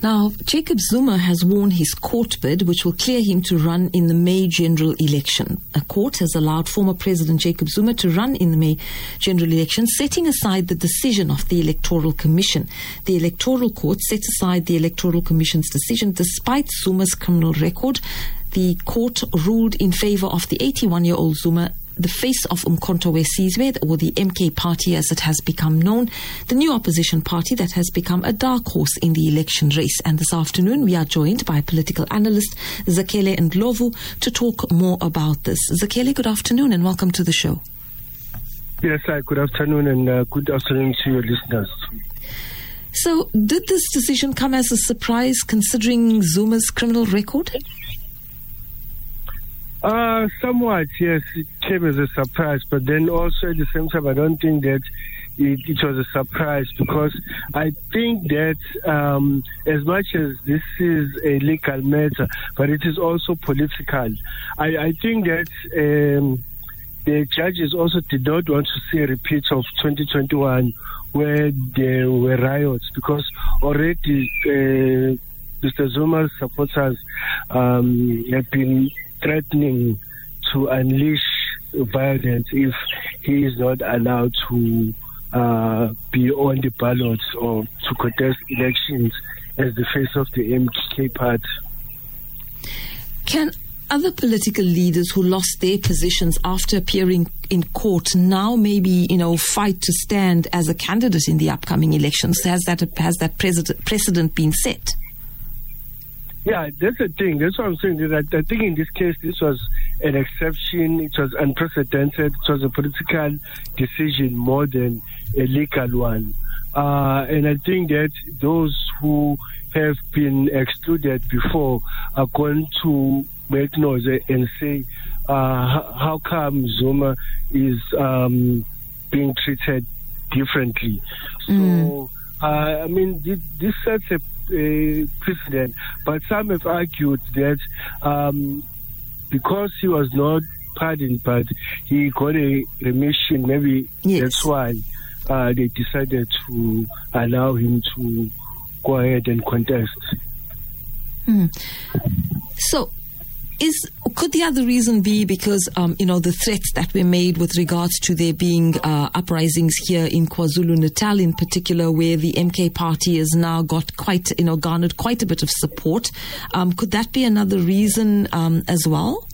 Now, Jacob Zuma has won his court bid, which will clear him to run in the May general election. A court has allowed former President Jacob Zuma to run in the May general election, setting aside the decision of the Electoral Commission. The Electoral Court set aside the Electoral Commission's decision despite Zuma's criminal record. The court ruled in favor of the 81-year-old Zuma, the face of Umkhonto we Sizwe, or the MK party as it has become known, the new opposition party that has become a dark horse in the election race. And this afternoon we are joined by political analyst Zakhele Ndlovu to talk more about this. Zakhele, good afternoon and welcome to the show. Yes, good afternoon and good afternoon to your listeners. So, did this decision come as a surprise considering Zuma's criminal record? Somewhat, yes, it came as a surprise, but then also at the same time, I don't think that it was a surprise, because I think that as much as this is a legal matter, but it is also political. I think that the judges also did not want to see a repeat of 2021 where there were riots, because already Mr. Zuma's supporters have been threatening to unleash violence if he is not allowed to be on the ballots or to contest elections as the face of the MK party. Can other political leaders who lost their positions after appearing in court now maybe, fight to stand as a candidate in the upcoming elections? Has that precedent been set? Yeah, that's the thing. That's what I'm saying. That I think in this case, this was an exception. It was unprecedented. It was a political decision more than a legal one. And I think that those who have been excluded before are going to make noise and say, how come Zuma is being treated differently? So, this sets a precedent, but some have argued that because he was not pardoned but he got a remission, maybe that's why they decided to allow him to go ahead and contest. So could the other reason be because, the threats that were made with regards to there being uprisings here in KwaZulu-Natal in particular, where the MK party has now got garnered quite a bit of support? Could that be another reason as well?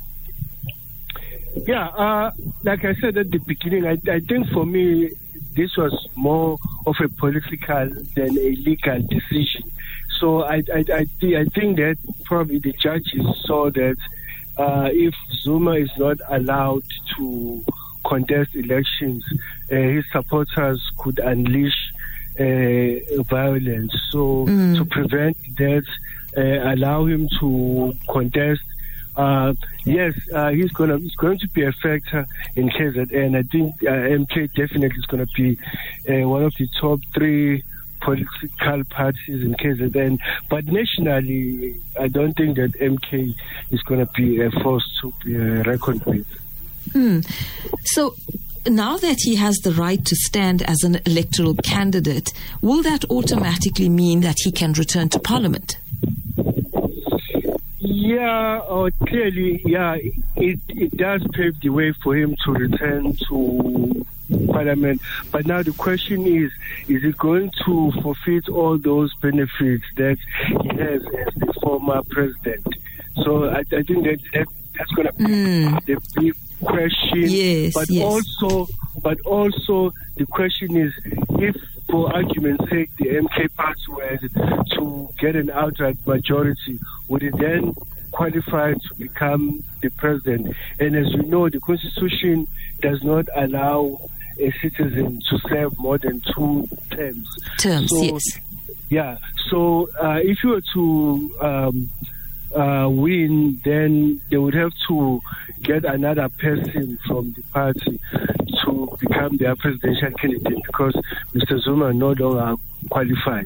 Yeah, like I said at the beginning, I think for me, this was more of a political than a legal decision. So I think that probably the judges saw that if Zuma is not allowed to contest elections, his supporters could unleash violence. So to prevent that, allow him to contest. Yes, he's going to be a factor in KZN. I think MK definitely is going to be one of the top 3 political parties in KZN, but nationally, I don't think that MK is going to be a force to be reckoned with. So, now that he has the right to stand as an electoral candidate, will that automatically mean that he can return to Parliament? Yeah, clearly, yeah, it does pave the way for him to return to Parliament. But now the question is he going to forfeit all those benefits that he has as the former president? So I think that's going to be the big question. Yes, But also the question is, if for argument's sake the MK party were to get an outright majority, would it then qualify to become the president? And as you know, the Constitution does not allow a citizen to serve more than 2 terms. Yes. Yeah. So if you were to win, then they would have to get another person from the party to become their presidential candidate, because Mr. Zuma no longer qualifies.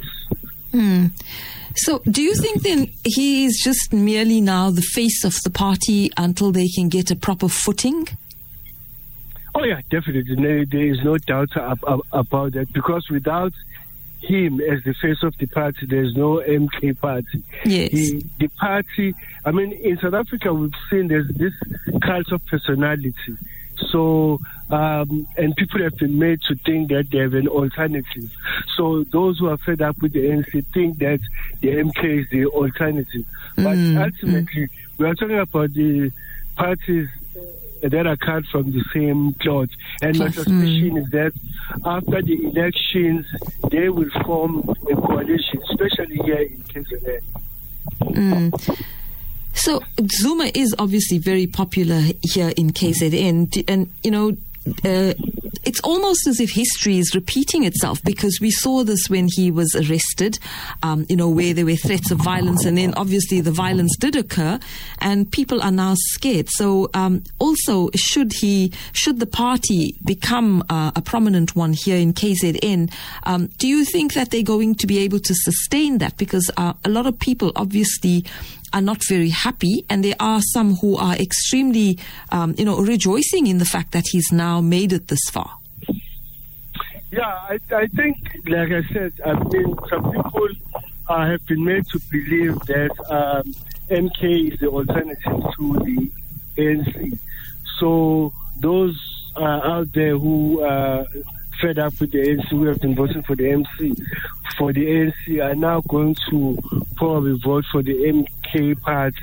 So do you think then he is just merely now the face of the party until they can get a proper footing? Oh yeah, definitely. There is no doubt about that, because without him as the face of the party. There's no MK party. Yes. The party, I mean, in South Africa, we've seen there's this cult of personality. So, and people have been made to think that they have an alternative. So those who are fed up with the ANC think that the MK is the alternative. But ultimately, we are talking about the parties that are cut from the same cloth. And my suspicion is that after the elections, they will form a coalition, especially here in KZN. So Zuma is obviously very popular here in KZN, and it's almost as if history is repeating itself, because we saw this when he was arrested, where there were threats of violence, and then obviously the violence did occur, and people are now scared. So also, should the party become a prominent one here in KZN, do you think that they're going to be able to sustain that? Because a lot of people obviously are not very happy, and there are some who are extremely, rejoicing in the fact that he's now made it this far. Yeah, I think, like I said, some people have been made to believe that MK is the alternative to the ANC. So those out there who are fed up with the ANC, who have been voting for the ANC, are now going to probably vote for the MK party.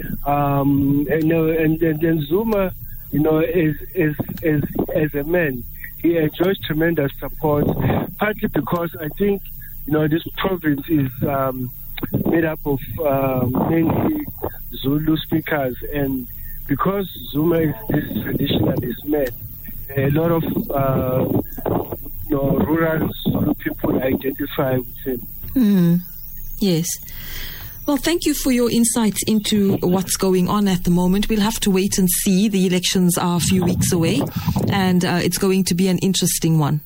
And then Zuma, as a man, he enjoys tremendous support, partly because I think, this province is made up of mainly Zulu speakers, and because Zuma is this traditionalist man, a lot of rural Zulu people identify with him. Yes. Well, thank you for your insights into what's going on at the moment. We'll have to wait and see. The elections are a few weeks away, and it's going to be an interesting one.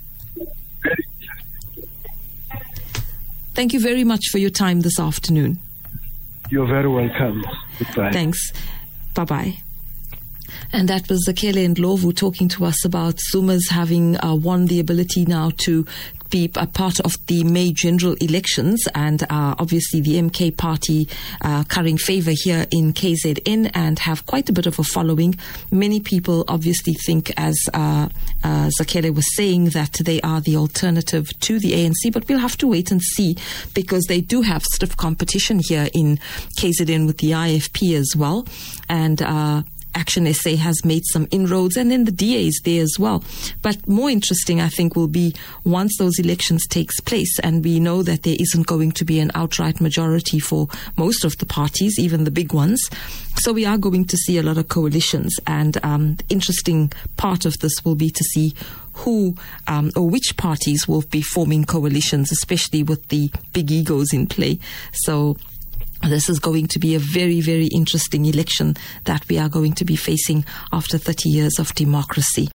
Thank you very much for your time this afternoon. You're very welcome. Goodbye. Thanks. Bye-bye. And that was Zakhele Ndlovu talking to us about Zuma's having won the ability now to be a part of the May general elections, and obviously the MK party currying favour here in KZN and have quite a bit of a following. Many people obviously think, as Zakhele was saying, that they are the alternative to the ANC, but we'll have to wait and see, because they do have stiff competition here in KZN with the IFP as well, and Action SA has made some inroads, and then the DA is there as well. But more interesting, I think, will be once those elections takes place, and we know that there isn't going to be an outright majority for most of the parties, even the big ones. So we are going to see a lot of coalitions, and the interesting part of this will be to see who or which parties will be forming coalitions, especially with the big egos in play. So this is going to be a very, very interesting election that we are going to be facing after 30 years of democracy.